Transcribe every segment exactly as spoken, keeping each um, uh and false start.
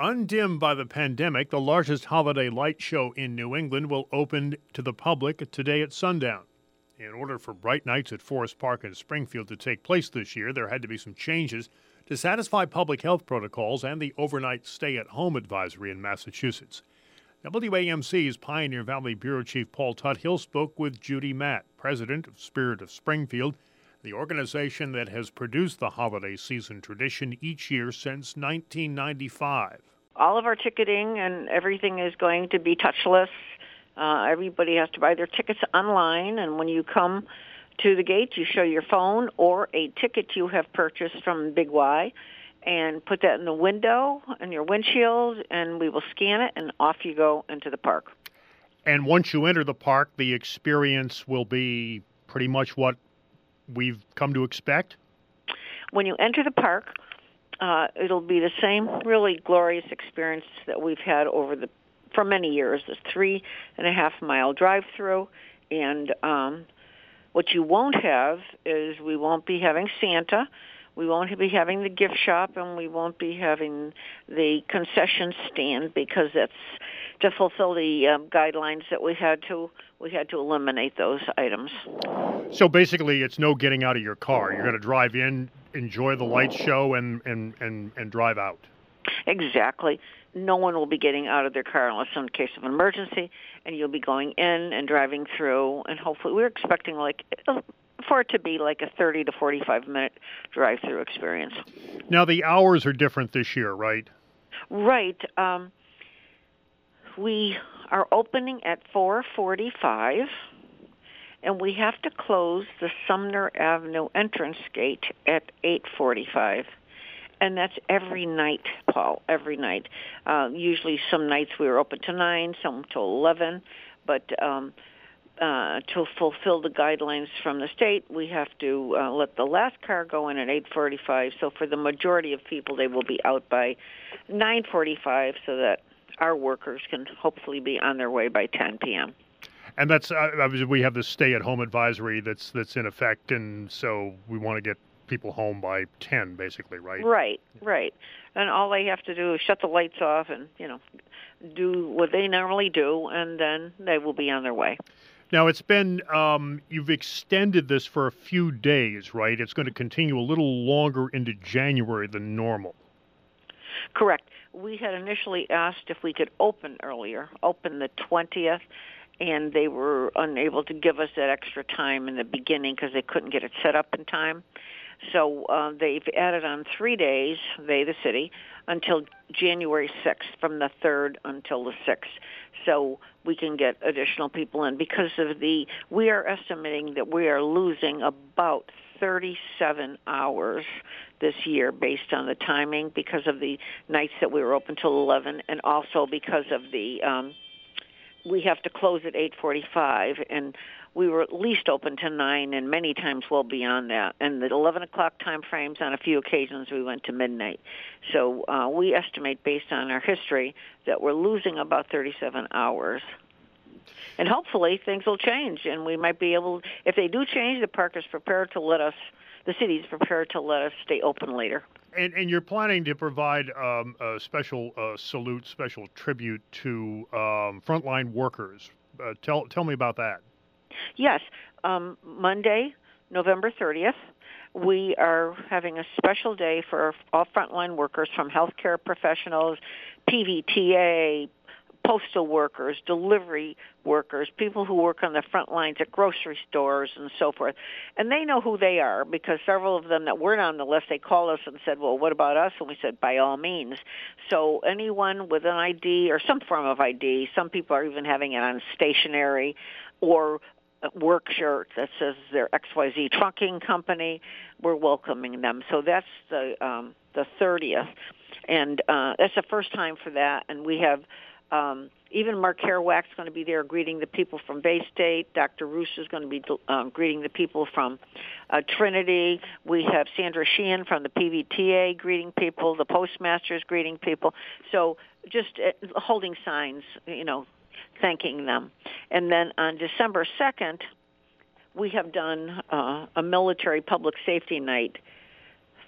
Undimmed by the pandemic, the largest holiday light show in New England will open to the public today at sundown. In order for Bright Nights at Forest Park in Springfield to take place this year, there had to be some changes to satisfy public health protocols and the overnight stay-at-home advisory in Massachusetts. W A M C's Pioneer Valley Bureau Chief Paul Tuthill spoke with Judy Matt, president of Spirit of Springfield, the organization that has produced the holiday season tradition each year since nineteen ninety-five. All of our ticketing and everything is going to be touchless. Uh, everybody has to buy their tickets online, and when you come to the gate, you show your phone or a ticket you have purchased from Big Y and put that in the window, in your windshield, and we will scan it, and off you go into the park. And once you enter the park, the experience will be pretty much what we've come to expect? When you enter the park, uh, it'll be the same really glorious experience that we've had over the for many years. This three and a half mile drive-through, and um, what you won't have is we won't be having Santa, we won't be having the gift shop, and we won't be having the concession stand because that's to fulfill the um, guidelines that we had to we had to eliminate those items. So basically, it's no getting out of your car. You're going to drive in, enjoy the light show, and and, and, and drive out. Exactly. No one will be getting out of their car unless in case of an emergency, and you'll be going in and driving through, and hopefully we're expecting like for it to be like a thirty to forty-five minute drive-through experience. Now, the hours are different this year, right? Right. Um, we are opening at four forty-five, and we have to close the Sumner Avenue entrance gate at eight forty-five. And that's every night, Paul, every night. Uh, usually some nights we were open to nine, some till eleven, but um, uh, to fulfill the guidelines from the state, we have to uh, let the last car go in at eight forty-five. So for the majority of people, they will be out by nine forty-five so that our workers can hopefully be on their way by ten p.m. And that's uh, we have this stay-at-home advisory that's that's in effect, and so we want to get people home by ten, basically, right? Right, right. And all they have to do is shut the lights off and, you know, do what they normally do, and then they will be on their way. Now, it's been, um, you've extended this for a few days, right? It's going to continue a little longer into January than normal. Correct. We had initially asked if we could open earlier, open the twentieth, and they were unable to give us that extra time in the beginning because they couldn't get it set up in time. So uh, they've added on three days, they, the city, until January sixth, from the third until the sixth. So we can get additional people in because of the, we are estimating that we are losing about thirty-seven hours this year based on the timing because of the nights that we were open till eleven, and also because of the, um, we have to close at eight forty-five, and we were at least open to nine, and many times well beyond that. And the eleven o'clock time frames, on a few occasions, we went to midnight. So uh, we estimate, based on our history, that we're losing about thirty-seven hours. And hopefully things will change, and we might be able, if they do change, the park is prepared to let us, the city is prepared to let us stay open later. And, and you're planning to provide um, a special uh, salute, special tribute to um, frontline workers. Uh, tell tell me about that. Yes. Um, Monday, November thirtieth, we are having a special day for all frontline workers, from healthcare professionals, P V T A, postal workers, delivery workers, people who work on the front lines at grocery stores and so forth. And they know who they are because several of them that weren't on the list, they called us and said, well, what about us? And we said, by all means. So anyone with an I D or some form of I D, some people are even having it on stationery or work shirt that says their X Y Z trucking company, we're welcoming them. So that's the um, the thirtieth. And uh, that's the first time for that. And we have Um, even Mark Kerouac's going to be there greeting the people from Bay State. Doctor Roos is going to be um, greeting the people from uh, Trinity. We have Sandra Sheehan from the P V T A greeting people. The postmasters greeting people. So just uh, holding signs, you know, thanking them. And then on December second, we have done uh, a military public safety night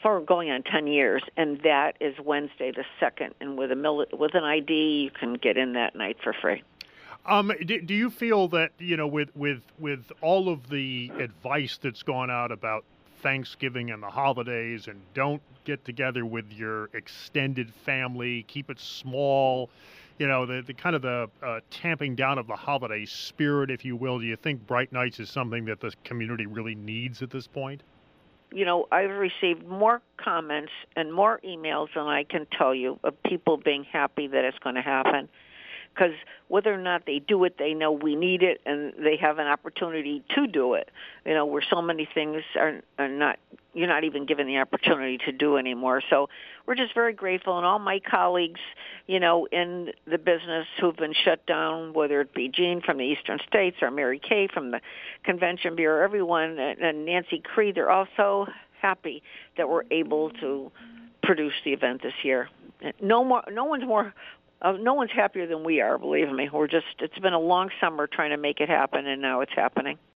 for going on ten years, and that is Wednesday the second. And with a mili- with an I D, you can get in that night for free. Um, do, do you feel that, you know, with, with, with all of the advice that's gone out about Thanksgiving and the holidays, and don't get together with your extended family, keep it small, you know, the, the kind of the uh, tamping down of the holiday spirit, if you will, do you think Bright Nights is something that the community really needs at this point? You know, I've received more comments and more emails than I can tell you of people being happy that it's going to happen. Because whether or not they do it, they know we need it, and they have an opportunity to do it. You know, where so many things are, are not, you're not even given the opportunity to do anymore. So we're just very grateful, and all my colleagues, you know, in the business who've been shut down, whether it be Jean from the Eastern States or Mary Kay from the Convention Bureau, everyone, and Nancy Creed, they're all so happy that we're able to produce the event this year. No more, no one's more. Uh, no one's happier than we are, believe me. We're just, it's been a long summer trying to make it happen, and now it's happening.